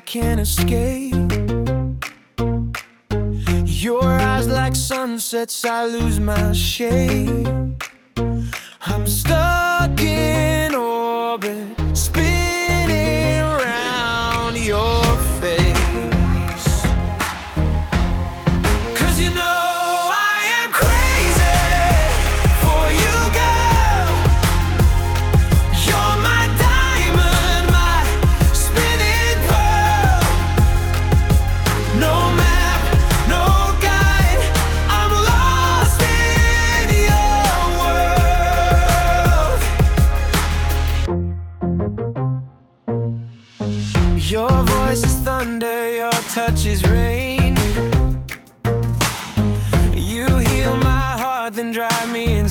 can't escape. Your eyes like sunsets, I lose my shape. I'm stuck in orbit, spinning around your face. 'Cause you know I am crazy for you, girl. You're my diamond, my spinning pearl. No map, no guide, I'm lost in your world. Your voice is thunder, your touch is rain. You heal my heart, then drive me